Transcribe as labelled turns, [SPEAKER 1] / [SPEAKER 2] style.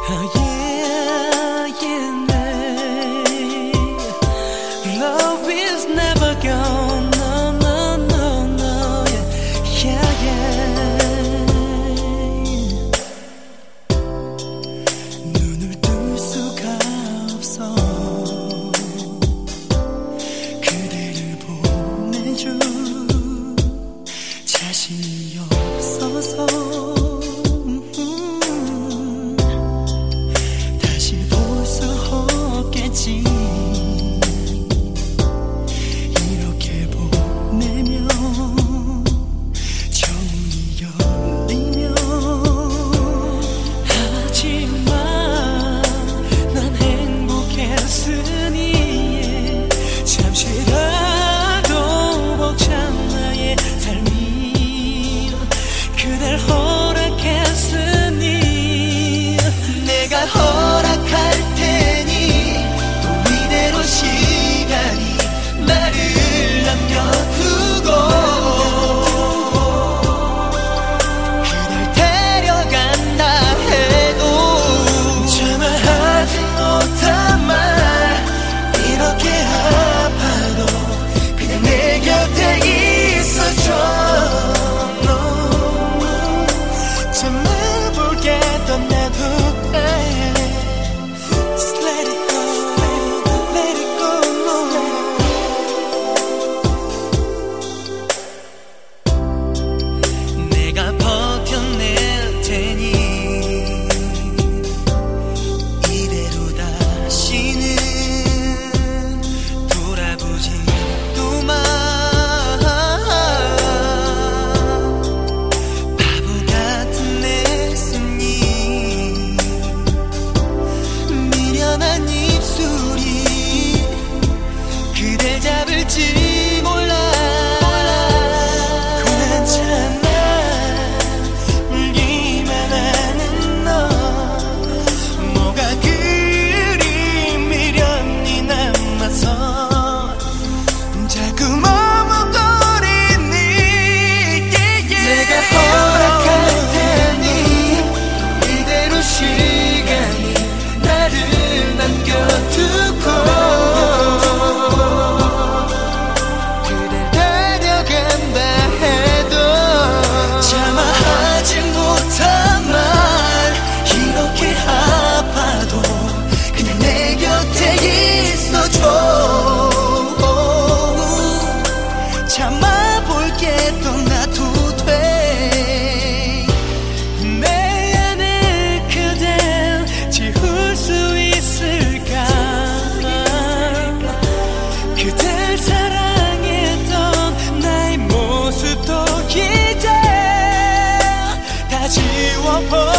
[SPEAKER 1] yeah, yeah. Love is never gone. No, no, no, no. Yeah, yeah. 눈을 뜰 수가 없어. 그대를 보내줄 자신이 없어서. 이렇게 보내면 정이 열리면 하지만 난 행복했으니 잠시라도 벅찬 나의 삶이 그댈 허락했으니 내가 허락할 테니 또 이대로 시간이 나를 남겨두고 그댈 데려간다 해도 참아하지 못한 말 이렇게 아파도 그냥 내 곁에 있어줘. 참아볼게 떠나도 돼. Just let it go, let it go. 내가 버텨낼 테니 이대로 다시는 돌아보지도 마. 바보 같은 내 숨이 미련한 입술이 그댈 잡을지 몰라. 괜찮아 울기만 하는 너 뭐가 그리 미련이 남아서 자꾸 머뭇거리니. 내가 허락할 테니 이대로 시간이 나를 남겨두고 그댈 데려간다 해도 참아하지 못한 말 이렇게 아파도 그냥 내 곁에 있어줘. 참아볼게 떠나도 돼. 내 안에 그댈 지울 수 있을까. 그댈 사랑했던 나의 모습도 이제 다 지워버려.